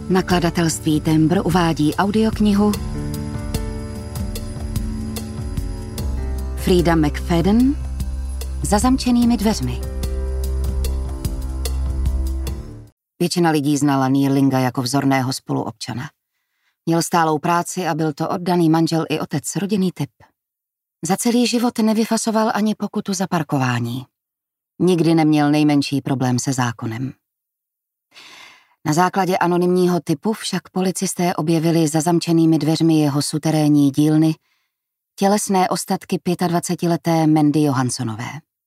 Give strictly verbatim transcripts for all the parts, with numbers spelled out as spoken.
Nakladatelství Tembr uvádí audioknihu Frida McFadden Za zamčenými dveřmi. Většina lidí znala Neerlinga jako vzorného spoluobčana. Měl stálou práci a byl to oddaný manžel i otec, rodinný typ. Za celý život nevyfasoval ani pokutu za parkování. Nikdy neměl nejmenší problém se zákonem. Na základě anonymního tipu však policisté objevili za zamčenými dveřmi jeho suterénní dílny tělesné ostatky dvacetileté Mandy Johanssonové.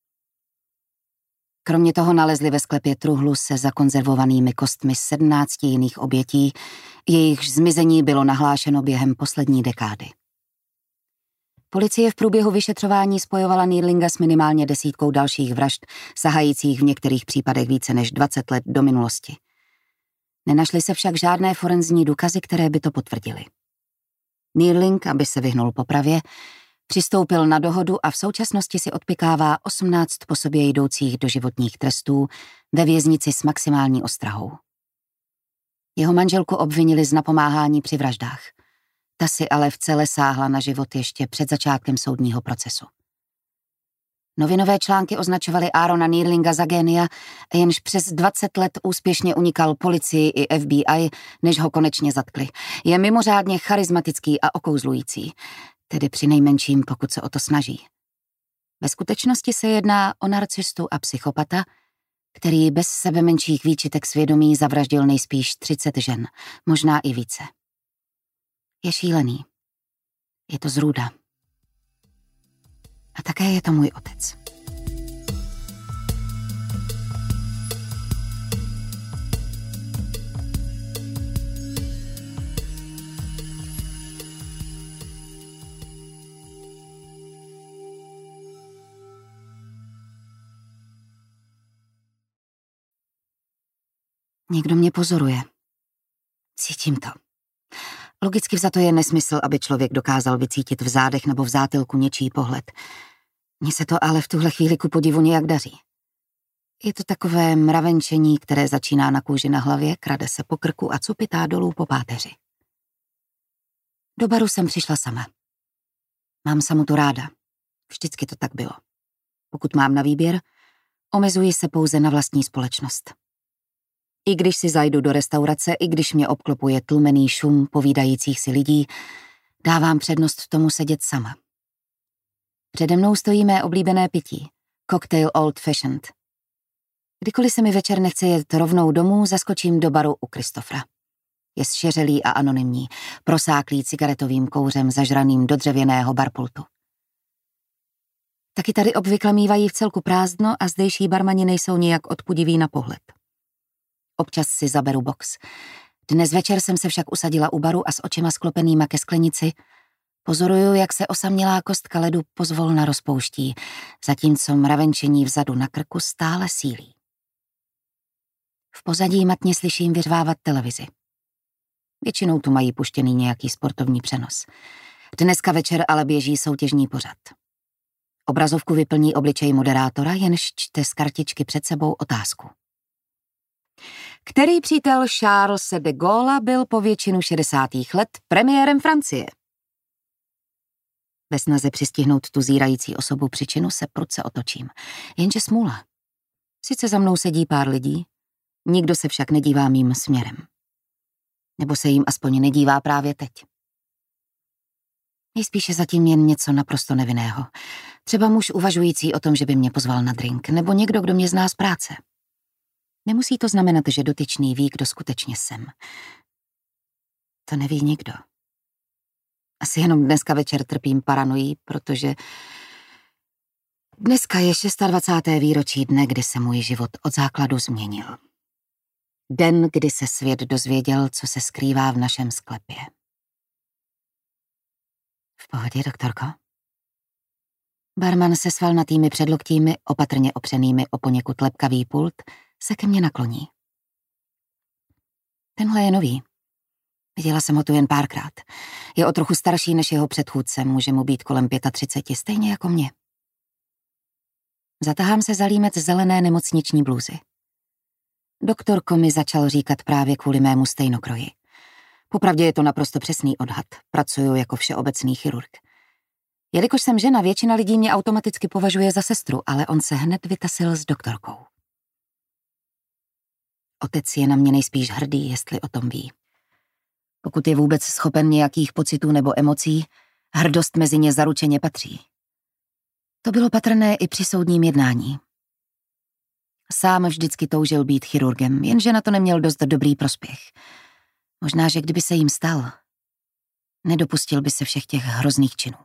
Kromě toho nalezli ve sklepě truhlu se zakonzervovanými kostmi sedmnácti jiných obětí, jejichž zmizení bylo nahlášeno během poslední dekády. Policie v průběhu vyšetřování spojovala Neerlinga s minimálně desítkou dalších vražd, sahajících v některých případech více než dvacet let do minulosti. Nenašly se však žádné forenzní důkazy, které by to potvrdily. Neerling, aby se vyhnul popravě, přistoupil na dohodu a v současnosti si odpykává osmnáct po sobě jdoucích doživotních trestů ve věznici s maximální ostrahou. Jeho manželku obvinili z napomáhání při vraždách. Ta si ale vcele sáhla na život ještě před začátkem soudního procesu. Novinové články označovaly Aarona Neerlinga za génia, jenž přes dvacet let úspěšně unikal policii i F B I, než ho konečně zatkli. Je mimořádně charismatický a okouzlující, tedy přinejmenším, pokud se o to snaží. Ve skutečnosti se jedná o narcistu a psychopata, který bez sebemenších výčitek svědomí zavraždil nejspíš třicet žen, možná i více. Je šílený. Je to zrůda. A také je to můj otec. Někdo mě pozoruje. Cítím to. Logicky vzato je nesmysl, aby člověk dokázal vycítit v zádech nebo v zátylku něčí pohled. Mně se to ale v tuhle chvíli ku podivu nějak daří. Je to takové mravenčení, které začíná na kůži na hlavě, krade se po krku a cupitá dolů po páteři. Do baru jsem přišla sama. Mám samotu ráda. Vždycky to tak bylo. Pokud mám na výběr, omezuji se pouze na vlastní společnost. I když si zajdu do restaurace, i když mě obklopuje tlumený šum povídajících si lidí, dávám přednost tomu sedět sama. Přede mnou stojí mé oblíbené pití, cocktail Old Fashioned. Kdykoliv se mi večer nechce jet rovnou domů, zaskočím do baru u Kristofra. Je zšeřelý a anonymní, prosáklý cigaretovým kouřem zažraným do dřevěného barpultu. Taky tady obvykle mívají v celku prázdno a zdejší barmani nejsou nijak odpudiví na pohled. Občas si zaberu box. Dnes večer jsem se však usadila u baru a s očima sklopenýma ke sklenici pozoruju, jak se osamělá kostka ledu pozvolna rozpouští, zatímco mravenčení vzadu na krku stále sílí. V pozadí matně slyším vyřvávat televizi. Většinou tu mají puštěný nějaký sportovní přenos. Dneska večer ale běží soutěžní pořad. Obrazovku vyplní obličej moderátora, jenž čte z kartičky před sebou otázku. Který přítel Charlese de Gaulle'a byl po většinu šedesátých let premiérem Francie? Ve snaze přistihnout tu zírající osobu při činu se prudce otočím. Jenže smůla. Sice za mnou sedí pár lidí, nikdo se však nedívá mým směrem. Nebo se jim aspoň nedívá právě teď. Nejspíše zatím jen něco naprosto nevinného. Třeba muž uvažující o tom, že by mě pozval na drink, nebo někdo, kdo mě zná z práce. Nemusí to znamenat, že dotyčný ví, kdo skutečně jsem. To neví nikdo. Asi jenom dneska večer trpím paranojí, protože dneska je dvacáté šesté výročí dne, kdy se můj život od základu změnil. Den, kdy se svět dozvěděl, co se skrývá v našem sklepě. V pohodě, doktorko? Barman se svalnatými předloktími, opatrně opřenými o poněkud lepkavý pult, se ke mně nakloní. Tenhle je nový. Viděla jsem ho tu jen párkrát. Je o trochu starší než jeho předchůdce, může mu být kolem třicet pět, stejně jako mě. Zatahám se za límec zelené nemocniční blůzy. Doktorko mi začal říkat právě kvůli mému stejnokroji. Popravdě je to naprosto přesný odhad. Pracuju jako všeobecný chirurg. Jelikož jsem žena, většina lidí mě automaticky považuje za sestru, ale on se hned vytasil s doktorkou. Otec je na mě nejspíš hrdý, jestli o tom ví. Pokud je vůbec schopen nějakých pocitů nebo emocí, hrdost mezi ně zaručeně patří. To bylo patrné i při soudním jednání. Sám vždycky toužil být chirurgem, jenže na to neměl dost dobrý prospěch. Možná, že kdyby se jim stal, nedopustil by se všech těch hrozných činů.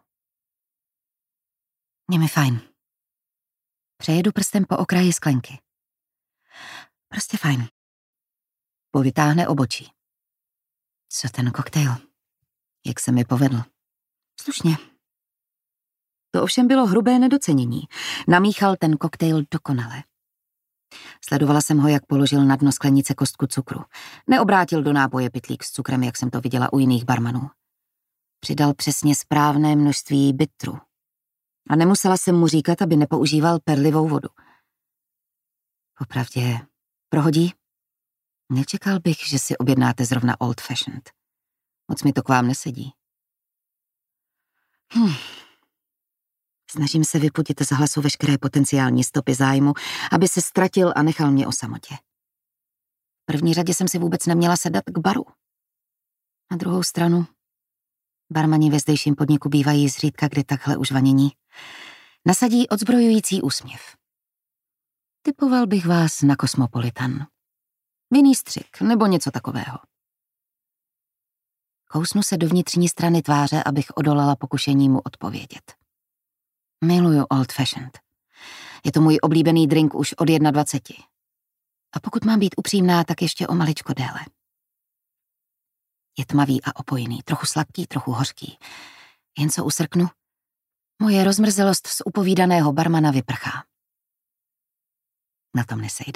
Je mi fajn. Přejedu prstem po okraji sklenky. Prostě fajn. Povytáhne obočí. Co ten koktejl? Jak se mi povedl? Slušně. To ovšem bylo hrubé nedocenění. Namíchal ten koktejl dokonale. Sledovala jsem ho, jak položil na dno sklenice kostku cukru. Neobrátil do nápoje pytlík s cukrem, jak jsem to viděla u jiných barmanů. Přidal přesně správné množství bitru. A nemusela jsem mu říkat, aby nepoužíval perlivou vodu. Popravdě, prohodí? Nečekal bych, že si objednáte zrovna old fashioned. Moc mi to k vám nesedí. Hm. Snažím se vyputit z hlasu veškeré potenciální stopy zájmu, aby se ztratil a nechal mě o samotě. V první řadě jsem si vůbec neměla sedat k baru. Na druhou stranu, barmani ve zdejším podniku bývají zřídka kdy takhle užvanění. Nasadí odzbrojující úsměv. Typoval bych vás na Kosmopolitan. Vinný střik nebo něco takového. Kousnu se do vnitřní strany tváře, abych odolala pokušení mu odpovědět. Miluju old fashioned. Je to můj oblíbený drink už od dvaceti jedna. A pokud mám být upřímná, tak ještě o maličko déle. Je tmavý a opojný, trochu sladký, trochu hořký. Jen co usrknu, moje rozmrzelost z upovídaného barmana vyprchá. Na tom nesejde.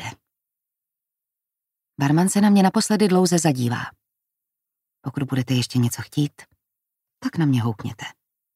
Barman se na mě naposledy dlouze zadívá. Pokud budete ještě něco chtít, tak na mě houkněte.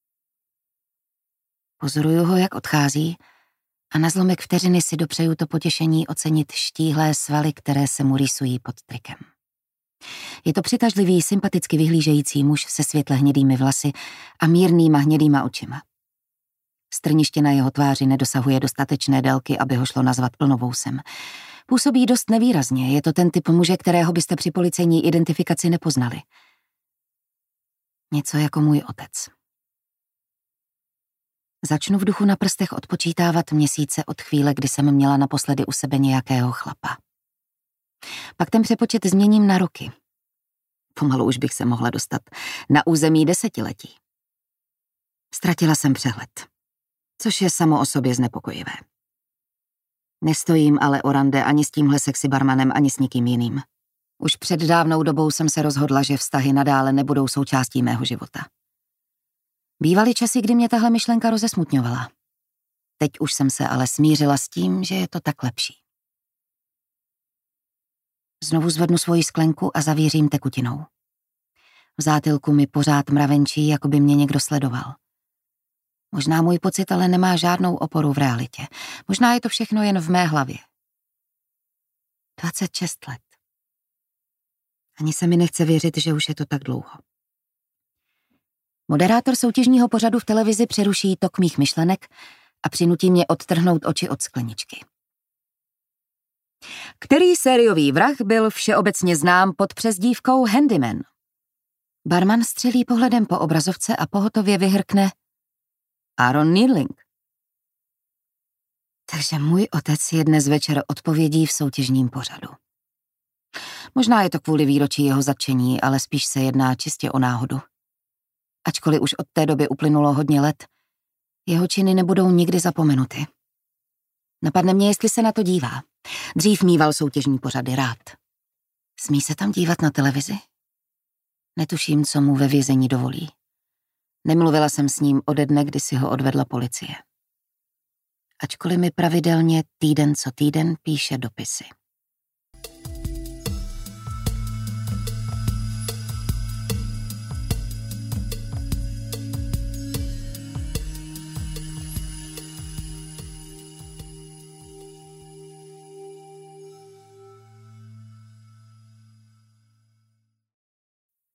Pozoruju ho, jak odchází, a na zlomek vteřiny si dopřeju to potěšení ocenit štíhlé svaly, které se mu rýsují pod trikem. Je to přitažlivý, sympaticky vyhlížející muž se světle hnědými vlasy a mírnýma hnědýma očima. Strniště na jeho tváři nedosahuje dostatečné délky, aby ho šlo nazvat plnovousem. Působí dost nevýrazně, je to ten typ muže, kterého byste při policejní identifikaci nepoznali. Něco jako můj otec. Začnu v duchu na prstech odpočítávat měsíce od chvíle, kdy jsem měla naposledy u sebe nějakého chlapa. Pak ten přepočet změním na roky. Pomalu už bych se mohla dostat na území desetiletí. Ztratila jsem přehled, což je samo o sobě znepokojivé. Nestojím ale o rande ani s tímhle sexy barmanem, ani s nikým jiným. Už před dávnou dobou jsem se rozhodla, že vztahy nadále nebudou součástí mého života. Bývaly časy, kdy mě tahle myšlenka rozesmutňovala. Teď už jsem se ale smířila s tím, že je to tak lepší. Znovu zvednu svoji sklenku a zavířím tekutinou. V zátylku mi pořád mravenčí, jako by mě někdo sledoval. Možná můj pocit ale nemá žádnou oporu v realitě. Možná je to všechno jen v mé hlavě. dvacet šest let. Ani se mi nechce věřit, že už je to tak dlouho. Moderátor soutěžního pořadu v televizi přeruší tok mých myšlenek a přinutí mě odtrhnout oči od skleničky. Který sériový vrah byl všeobecně znám pod přezdívkou Handyman? Barman střelí pohledem po obrazovce a pohotově vyhrkne Aaron Needling. Takže můj otec je dnes večer odpovědí v soutěžním pořadu. Možná je to kvůli výročí jeho zatčení, ale spíš se jedná čistě o náhodu. Ačkoliv už od té doby uplynulo hodně let, jeho činy nebudou nikdy zapomenuty. Napadne mě, jestli se na to dívá. Dřív mýval soutěžní pořady rád. Smí se tam dívat na televizi? Netuším, co mu ve vězení dovolí. Nemluvila jsem s ním ode dne, kdy si ho odvedla policie. Ačkoliv mi pravidelně týden co týden píše dopisy.